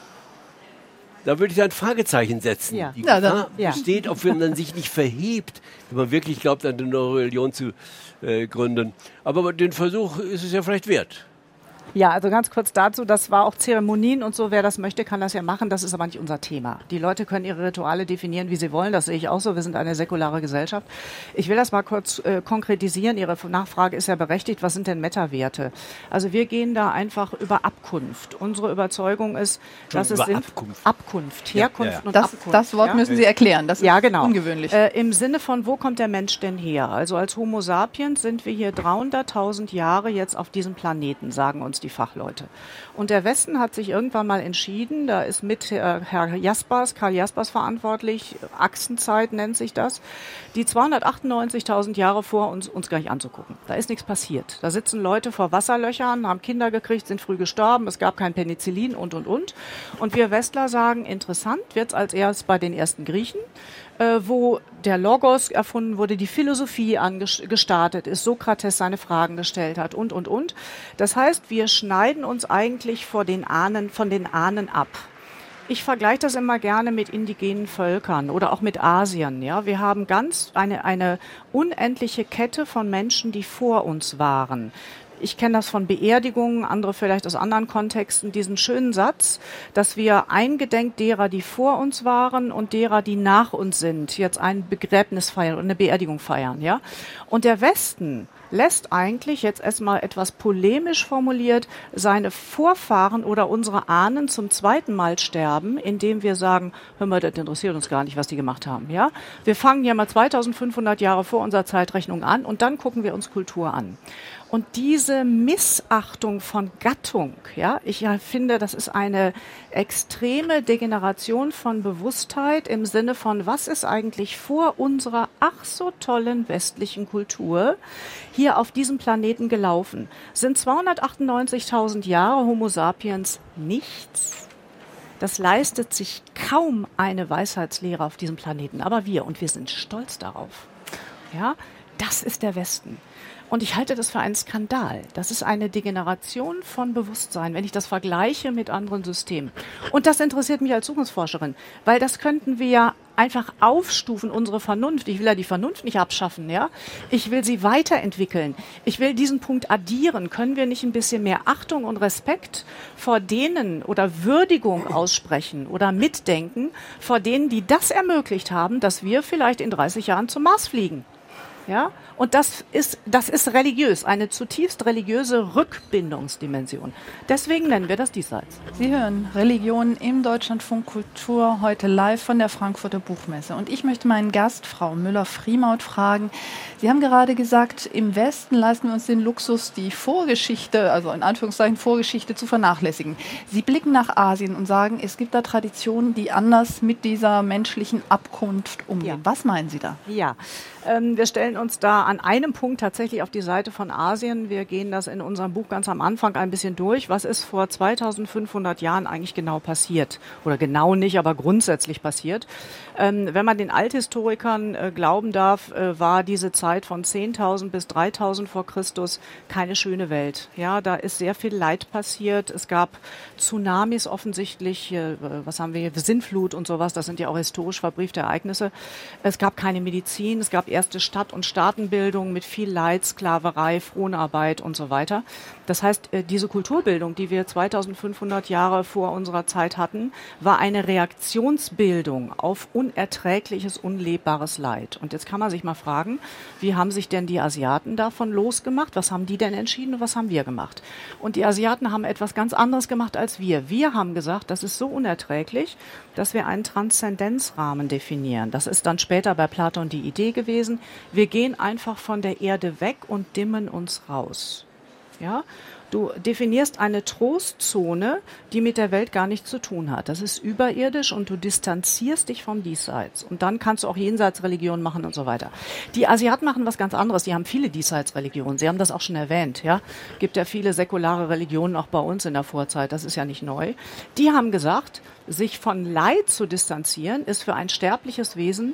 Da würde ich ein Fragezeichen setzen. Ja. Die Gefahr besteht, ob man sich nicht verhebt, wenn man wirklich glaubt, eine neue Religion zu gründen. Aber den Versuch ist es ja vielleicht wert. Ja, also ganz kurz dazu, das war auch Zeremonien und so, wer das möchte, kann das ja machen, das ist aber nicht unser Thema. Die Leute können ihre Rituale definieren, wie sie wollen, das sehe ich auch so, wir sind eine säkulare Gesellschaft. Ich will das mal kurz konkretisieren, Ihre Nachfrage ist ja berechtigt, was sind denn Meta-Werte? Also wir gehen da einfach über Abkunft. Unsere Überzeugung ist, dass es Abkunft, Herkunft und Abkunft. Das Wort müssen Sie erklären, das ist genau. Ungewöhnlich. Im Sinne von, wo kommt der Mensch denn her? Also als Homo sapiens sind wir hier 300.000 Jahre jetzt auf diesem Planeten, sagen uns die Fachleute. Und der Westen hat sich irgendwann mal entschieden, da ist mit Karl Jaspers verantwortlich, Achsenzeit nennt sich das, die 298.000 Jahre vor uns gar nicht anzugucken. Da ist nichts passiert. Da sitzen Leute vor Wasserlöchern, haben Kinder gekriegt, sind früh gestorben, es gab kein Penicillin und. Und wir Westler sagen, interessant wird's als erst bei den ersten Griechen, wo der Logos erfunden wurde, die Philosophie gestartet ist, Sokrates seine Fragen gestellt hat und. Das heißt, wir schneiden uns eigentlich von den Ahnen ab. Ich vergleiche das immer gerne mit indigenen Völkern oder auch mit Asien. Ja? Wir haben eine unendliche Kette von Menschen, die vor uns waren. Ich kenne das von Beerdigungen, andere vielleicht aus anderen Kontexten, diesen schönen Satz, dass wir eingedenk derer, die vor uns waren und derer, die nach uns sind, jetzt ein Begräbnis feiern und eine Beerdigung feiern. Ja? Und der Westen lässt eigentlich, jetzt erstmal etwas polemisch formuliert, seine Vorfahren oder unsere Ahnen zum zweiten Mal sterben, indem wir sagen, hör mal, das interessiert uns gar nicht, was die gemacht haben. Ja? Wir fangen ja mal 2500 Jahre vor unserer Zeitrechnung an und dann gucken wir uns Kultur an. Und diese Missachtung von Gattung, ja, ich finde, das ist eine extreme Degeneration von Bewusstheit im Sinne von, was ist eigentlich vor unserer ach so tollen westlichen Kultur hier auf diesem Planeten gelaufen? Sind 298.000 Jahre Homo sapiens nichts? Das leistet sich kaum eine Weisheitslehre auf diesem Planeten, aber wir sind stolz darauf. Ja, das ist der Westen. Und ich halte das für einen Skandal. Das ist eine Degeneration von Bewusstsein, wenn ich das vergleiche mit anderen Systemen. Und das interessiert mich als Zukunftsforscherin, weil das könnten wir ja einfach aufstufen, unsere Vernunft. Ich will ja die Vernunft nicht abschaffen, ja. Ich will sie weiterentwickeln. Ich will diesen Punkt addieren. Können wir nicht ein bisschen mehr Achtung und Respekt vor denen oder Würdigung aussprechen oder mitdenken vor denen, die das ermöglicht haben, dass wir vielleicht in 30 Jahren zum Mars fliegen? Ja, und das ist religiös, eine zutiefst religiöse Rückbindungsdimension. Deswegen nennen wir das Diesseits. Sie hören Religion im Deutschlandfunk Kultur, heute live von der Frankfurter Buchmesse. Und ich möchte meinen Gast, Frau Müller-Friemaut, fragen. Sie haben gerade gesagt, im Westen leisten wir uns den Luxus, die Vorgeschichte, also in Anführungszeichen Vorgeschichte, zu vernachlässigen. Sie blicken nach Asien und sagen, es gibt da Traditionen, die anders mit dieser menschlichen Abkunft umgehen. Ja. Was meinen Sie da? Ja, wir stellen stellen uns da an einem Punkt tatsächlich auf die Seite von Asien. Wir gehen das in unserem Buch ganz am Anfang ein bisschen durch. Was ist vor 2500 Jahren eigentlich genau passiert? Oder genau nicht, aber grundsätzlich passiert. Wenn man den Althistorikern glauben darf, war diese Zeit von 10.000 bis 3.000 vor Christus keine schöne Welt. Ja, da ist sehr viel Leid passiert. Es gab Tsunamis offensichtlich, was haben wir hier, Sintflut und sowas, das sind ja auch historisch verbriefte Ereignisse. Es gab keine Medizin, es gab erste Stadt- und Staatenbildung mit viel Leid, Sklaverei, Fronarbeit und so weiter. Das heißt, diese Kulturbildung, die wir 2500 Jahre vor unserer Zeit hatten, war eine Reaktionsbildung auf unerträgliches, unlebbares Leid. Und jetzt kann man sich mal fragen, wie haben sich denn die Asiaten davon losgemacht? Was haben die denn entschieden und was haben wir gemacht? Und die Asiaten haben etwas ganz anderes gemacht als wir. Wir haben gesagt, das ist so unerträglich, dass wir einen Transzendenzrahmen definieren. Das ist dann später bei Platon die Idee gewesen. Wir gehen einfach von der Erde weg und dimmen uns raus. Ja? Du definierst eine Trostzone, die mit der Welt gar nichts zu tun hat. Das ist überirdisch und du distanzierst dich vom Diesseits. Und dann kannst du auch Jenseitsreligionen machen und so weiter. Die Asiaten machen was ganz anderes. Die haben viele Diesseitsreligionen. Sie haben das auch schon erwähnt. Ja, gibt ja viele säkulare Religionen auch bei uns in der Vorzeit. Das ist ja nicht neu. Die haben gesagt, sich von Leid zu distanzieren, ist für ein sterbliches Wesen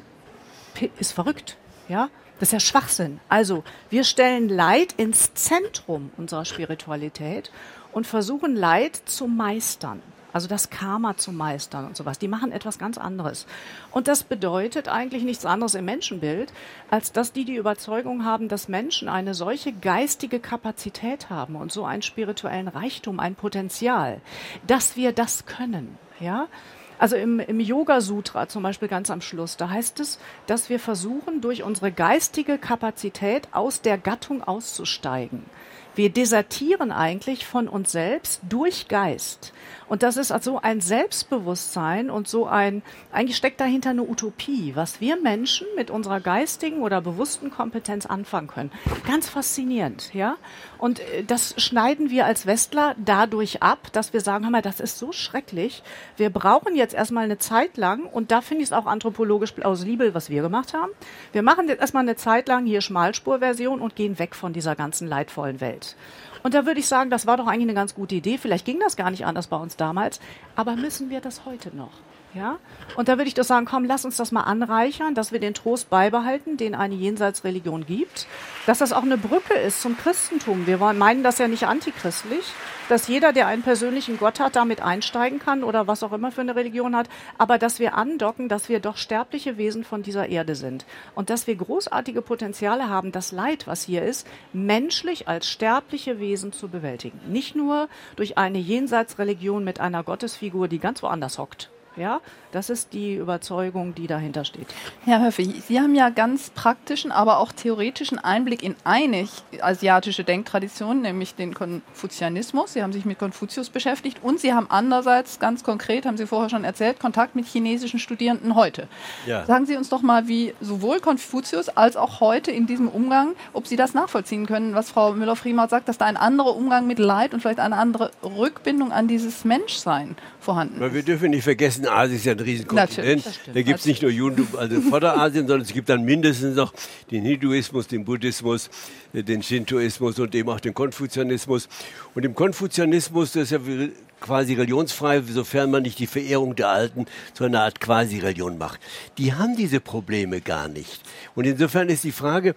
ist verrückt. Ja. Das ist ja Schwachsinn. Also, wir stellen Leid ins Zentrum unserer Spiritualität und versuchen Leid zu meistern. Also das Karma zu meistern und sowas. Die machen etwas ganz anderes. Und das bedeutet eigentlich nichts anderes im Menschenbild, als dass die Überzeugung haben, dass Menschen eine solche geistige Kapazität haben und so einen spirituellen Reichtum, ein Potenzial, dass wir das können. Ja? Also im Yoga-Sutra zum Beispiel ganz am Schluss, da heißt es, dass wir versuchen, durch unsere geistige Kapazität aus der Gattung auszusteigen. Wir desertieren eigentlich von uns selbst durch Geist. Und das ist also ein Selbstbewusstsein und so eigentlich steckt dahinter eine Utopie, was wir Menschen mit unserer geistigen oder bewussten Kompetenz anfangen können. Ganz faszinierend, ja. Und das schneiden wir als Westler dadurch ab, dass wir sagen, hör mal, das ist so schrecklich. Wir brauchen jetzt erstmal eine Zeit lang, und da finde ich es auch anthropologisch plausibel, was wir gemacht haben. Wir machen jetzt erstmal eine Zeit lang hier Schmalspurversion und gehen weg von dieser ganzen leidvollen Welt. Und da würde ich sagen, das war doch eigentlich eine ganz gute Idee. Vielleicht ging das gar nicht anders bei uns damals. Aber müssen wir das heute noch? Ja? Und da würde ich doch sagen, komm, lass uns das mal anreichern, dass wir den Trost beibehalten, den eine Jenseitsreligion gibt. Dass das auch eine Brücke ist zum Christentum. Wir meinen das ja nicht antichristlich, dass jeder, der einen persönlichen Gott hat, damit einsteigen kann oder was auch immer für eine Religion hat. Aber dass wir andocken, dass wir doch sterbliche Wesen von dieser Erde sind. Und dass wir großartige Potenziale haben, das Leid, was hier ist, menschlich als sterbliche Wesen zu bewältigen. Nicht nur durch eine Jenseitsreligion mit einer Gottesfigur, die ganz woanders hockt. Ja, das ist die Überzeugung, die dahinter steht. Herr Höffe, Sie haben ja ganz praktischen, aber auch theoretischen Einblick in eine asiatische Denktradition, nämlich den Konfuzianismus. Sie haben sich mit Konfuzius beschäftigt und Sie haben andererseits, ganz konkret, haben Sie vorher schon erzählt, Kontakt mit chinesischen Studierenden heute. Ja. Sagen Sie uns doch mal, wie sowohl Konfuzius als auch heute in diesem Umgang, ob Sie das nachvollziehen können, was Frau Müller-Friemaut sagt, dass da ein anderer Umgang mit Leid und vielleicht eine andere Rückbindung an dieses Menschsein vorhanden ist. Weil wir dürfen nicht vergessen, Asien ist ja ein Riesenkontinent. Da gibt es nicht nur Judentum, also Vorderasien, sondern es gibt dann mindestens noch den Hinduismus, den Buddhismus, den Shintoismus und eben auch den Konfuzianismus. Und im Konfuzianismus, das ist ja quasi religionsfrei, sofern man nicht die Verehrung der Alten zu einer Art Quasi-Religion macht. Die haben diese Probleme gar nicht. Und insofern ist die Frage,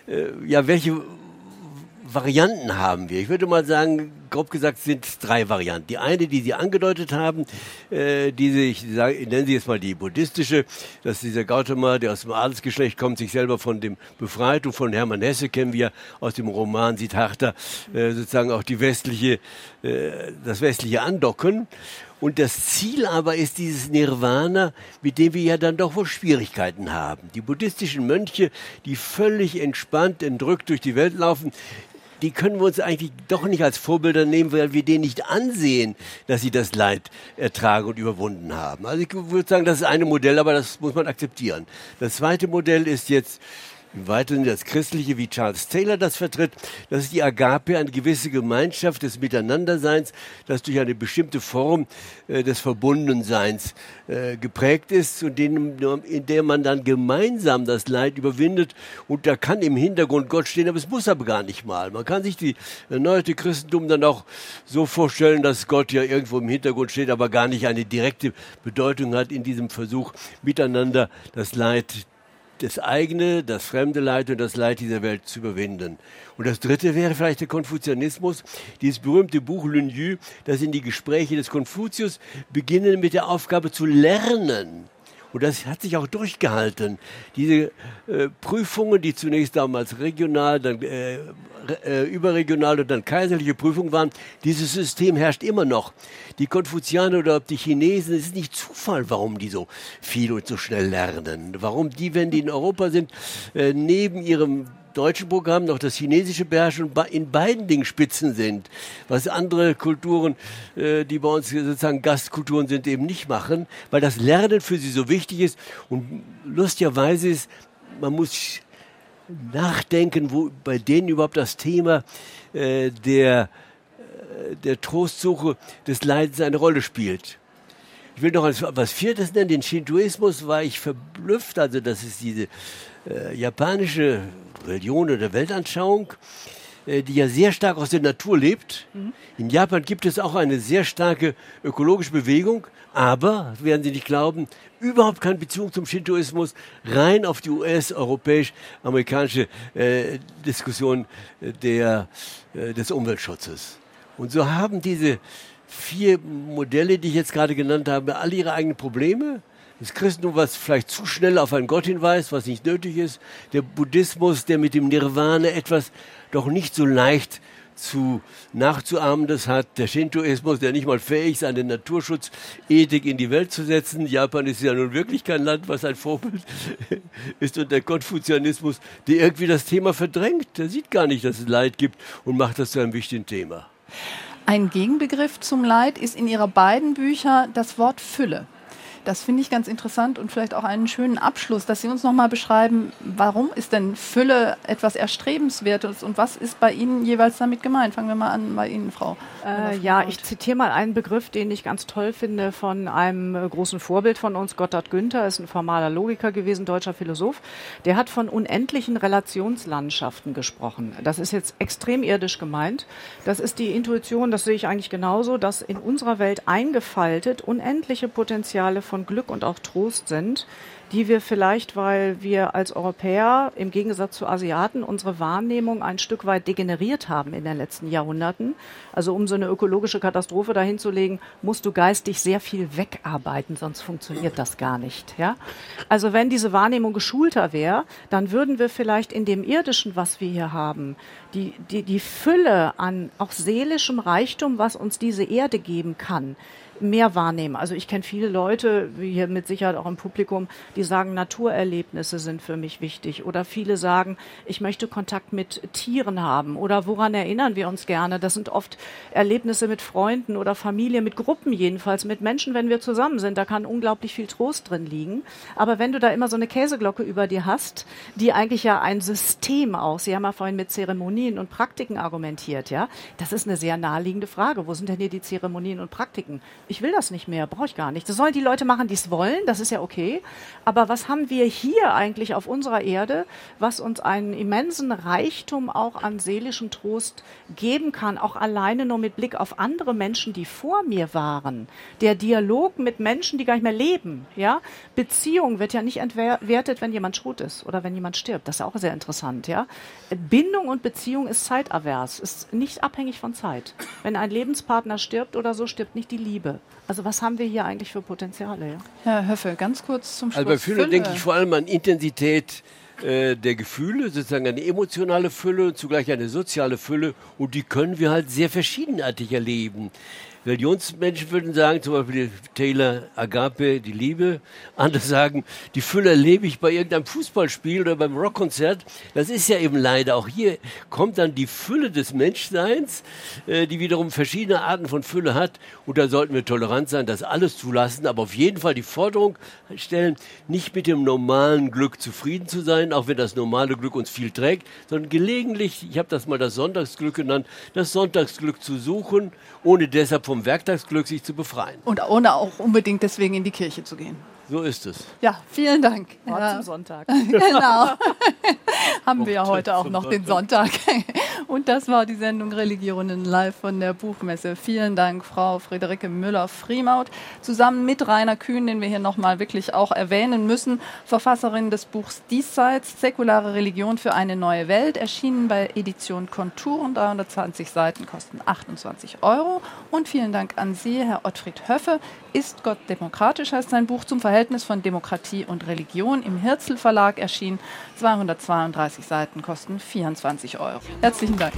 welche Varianten haben wir? Ich würde mal sagen, grob gesagt sind es 3 Varianten. Die eine, die Sie angedeutet haben, ich nenne sie jetzt mal die buddhistische, dass dieser Gautama, der aus dem Adelsgeschlecht kommt, sich selber von dem befreit, und von Hermann Hesse kennen wir aus dem Roman Siddhartha sozusagen auch das westliche Andocken. Und das Ziel aber ist dieses Nirvana, mit dem wir ja dann doch wohl Schwierigkeiten haben. Die buddhistischen Mönche, die völlig entspannt, entrückt durch die Welt laufen, die können wir uns eigentlich doch nicht als Vorbilder nehmen, weil wir denen nicht ansehen, dass sie das Leid ertragen und überwunden haben. Also ich würde sagen, das ist ein Modell, aber das muss man akzeptieren. Das zweite Modell ist jetzt im Weiteren das Christliche, wie Charles Taylor das vertritt. Das ist die Agape, eine gewisse Gemeinschaft des Miteinanderseins, das durch eine bestimmte Form des Verbundenseins geprägt ist und in der man dann gemeinsam das Leid überwindet. Und da kann im Hintergrund Gott stehen, aber es muss aber gar nicht mal. Man kann sich die erneuerte Christentum dann auch so vorstellen, dass Gott ja irgendwo im Hintergrund steht, aber gar nicht eine direkte Bedeutung hat in diesem Versuch, miteinander das Leid, das eigene, das fremde Leid und das Leid dieser Welt zu überwinden. Und das dritte wäre vielleicht der Konfuzianismus, dieses berühmte Buch Lün Yu, das in die Gespräche des Konfuzius beginnen mit der Aufgabe zu lernen. Und das hat sich auch durchgehalten. Diese Prüfungen, die zunächst damals regional, dann überregional und dann kaiserliche Prüfungen waren, dieses System herrscht immer noch. Die Konfuzianer oder die Chinesen, es ist nicht Zufall, warum die so viel und so schnell lernen. Warum die, wenn die in Europa sind, neben ihrem deutschen Programm noch das chinesische beherrschen und in beiden Dingen Spitzen sind, was andere Kulturen, die bei uns sozusagen Gastkulturen sind, eben nicht machen, weil das Lernen für sie so wichtig ist. Und lustigerweise ist, man muss nachdenken, wo bei denen überhaupt das Thema der Trostsuche des Leidens eine Rolle spielt. Ich will noch was Viertes nennen, den Shintoismus war ich verblüfft, also das ist diese japanische Religion oder Weltanschauung, die ja sehr stark aus der Natur lebt. In Japan gibt es auch eine sehr starke ökologische Bewegung, aber, werden Sie nicht glauben, überhaupt keine Beziehung zum Shintoismus, rein auf die US-europäisch-amerikanische Diskussion des Umweltschutzes. Und so haben diese 4 Modelle, die ich jetzt gerade genannt habe, alle ihre eigenen Probleme. Das Christentum, was vielleicht zu schnell auf einen Gott hinweist, was nicht nötig ist. Der Buddhismus, der mit dem Nirvana etwas doch nicht so leicht nachzuahmendes hat. Der Shintoismus, der nicht mal fähig ist, eine Naturschutzethik in die Welt zu setzen. Japan ist ja nun wirklich kein Land, was ein Vorbild ist. Und der Konfuzianismus, der irgendwie das Thema verdrängt. Der sieht gar nicht, dass es Leid gibt und macht das zu einem wichtigen Thema. Ein Gegenbegriff zum Leid ist in Ihrer beiden Bücher das Wort Fülle. Das finde ich ganz interessant und vielleicht auch einen schönen Abschluss, dass Sie uns noch mal beschreiben, warum ist denn Fülle etwas Erstrebenswertes und was ist bei Ihnen jeweils damit gemeint? Fangen wir mal an bei Ihnen, Frau. Ja, ich zitiere mal einen Begriff, den ich ganz toll finde von einem großen Vorbild von uns, Gotthard Günther, ist ein formaler Logiker gewesen, deutscher Philosoph. Der hat von unendlichen Relationslandschaften gesprochen. Das ist jetzt extrem irdisch gemeint. Das ist die Intuition, das sehe ich eigentlich genauso, dass in unserer Welt eingefaltet unendliche Potenziale von Glück und auch Trost sind, die wir vielleicht, weil wir als Europäer im Gegensatz zu Asiaten unsere Wahrnehmung ein Stück weit degeneriert haben in den letzten Jahrhunderten. Also um so eine ökologische Katastrophe dahin zu legen, musst du geistig sehr viel wegarbeiten, sonst funktioniert das gar nicht. Ja? Also wenn diese Wahrnehmung geschulter wäre, dann würden wir vielleicht in dem Irdischen, was wir hier haben, die Fülle an auch seelischem Reichtum, was uns diese Erde geben kann, mehr wahrnehmen. Also ich kenne viele Leute, wie hier mit Sicherheit auch im Publikum, die sagen, Naturerlebnisse sind für mich wichtig. Oder viele sagen, ich möchte Kontakt mit Tieren haben. Oder woran erinnern wir uns gerne? Das sind oft Erlebnisse mit Freunden oder Familie, mit Gruppen jedenfalls, mit Menschen, wenn wir zusammen sind. Da kann unglaublich viel Trost drin liegen. Aber wenn du da immer so eine Käseglocke über dir hast, die eigentlich ja ein System auch, Sie haben ja vorhin mit Zeremonien und Praktiken argumentiert, ja, das ist eine sehr naheliegende Frage. Wo sind denn hier die Zeremonien und Praktiken? Ich will das nicht mehr, brauche ich gar nicht. Das sollen die Leute machen, die es wollen, das ist ja okay. Aber was haben wir hier eigentlich auf unserer Erde, was uns einen immensen Reichtum auch an seelischem Trost geben kann, auch alleine nur mit Blick auf andere Menschen, die vor mir waren. Der Dialog mit Menschen, die gar nicht mehr leben. Ja? Beziehung wird ja nicht entwertet, wenn jemand tot ist oder wenn jemand stirbt. Das ist auch sehr interessant. Ja? Bindung und Beziehung ist zeitavers, ist nicht abhängig von Zeit. Wenn ein Lebenspartner stirbt oder so, stirbt nicht die Liebe. Also was haben wir hier eigentlich für Potenziale? Ja? Herr Höffel, ganz kurz zum Schluss. Also bei Fülle denke ich vor allem an Intensität der Gefühle, sozusagen eine emotionale Fülle und zugleich eine soziale Fülle. Und die können wir halt sehr verschiedenartig erleben. Religionsmenschen würden sagen, zum Beispiel Taylor Agape, die Liebe. Andere sagen, die Fülle erlebe ich bei irgendeinem Fußballspiel oder beim Rockkonzert. Das ist ja eben leider. Auch hier kommt dann die Fülle des Menschseins, die wiederum verschiedene Arten von Fülle hat. Und da sollten wir tolerant sein, das alles zulassen. Aber auf jeden Fall die Forderung stellen, nicht mit dem normalen Glück zufrieden zu sein, auch wenn das normale Glück uns viel trägt, sondern gelegentlich, ich habe das mal das Sonntagsglück genannt, das Sonntagsglück zu suchen, ohne deshalb vom Werktagsglück sich zu befreien. Und ohne auch unbedingt deswegen in die Kirche zu gehen. So ist es. Ja, vielen Dank. Zum Sonntag. Genau. Haben wir ja heute auch noch den Sonntag. Und das war die Sendung Religionen live von der Buchmesse. Vielen Dank, Frau Friederike Müller-Friemaut. Zusammen mit Rainer Kühn, den wir hier nochmal wirklich auch erwähnen müssen, Verfasserin des Buchs Diesseits, säkulare Religion für eine neue Welt, erschienen bei Edition Konturen, 320 Seiten, kosten 28 €. Und vielen Dank an Sie, Herr Ottfried Höffe. Ist Gott demokratisch, heißt sein Buch zum Verhältnis von Demokratie und Religion, im Hirzel Verlag erschienen. 232 Seiten, kosten 24 €. Herzlichen Dank.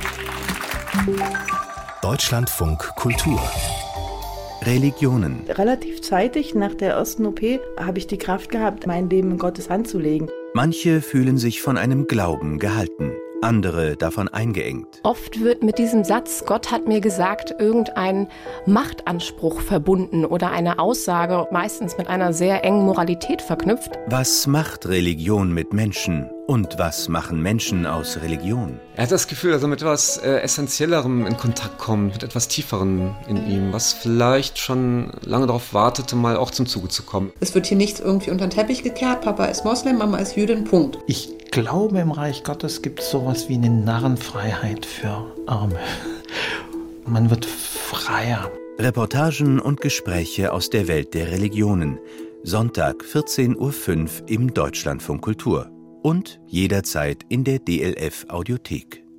Deutschlandfunk Kultur. Religionen. Relativ zeitig nach der ersten OP habe ich die Kraft gehabt, mein Leben in Gottes Hand zu legen. Manche fühlen sich von einem Glauben gehalten, andere davon eingeengt. Oft wird mit diesem Satz, Gott hat mir gesagt, irgendein Machtanspruch verbunden oder eine Aussage, meistens mit einer sehr engen Moralität verknüpft. Was macht Religion mit Menschen? Und was machen Menschen aus Religion? Er hat das Gefühl, dass er mit etwas Essentiellerem in Kontakt kommt, mit etwas Tieferem in ihm, was vielleicht schon lange darauf wartete, mal auch zum Zuge zu kommen. Es wird hier nichts irgendwie unter den Teppich gekehrt. Papa ist Moslem, Mama ist Jüdin, Punkt. Ich glaube, im Reich Gottes gibt es sowas wie eine Narrenfreiheit für Arme. Man wird freier. Reportagen und Gespräche aus der Welt der Religionen. Sonntag 14:05 Uhr im Deutschlandfunk Kultur. Und jederzeit in der DLF Audiothek.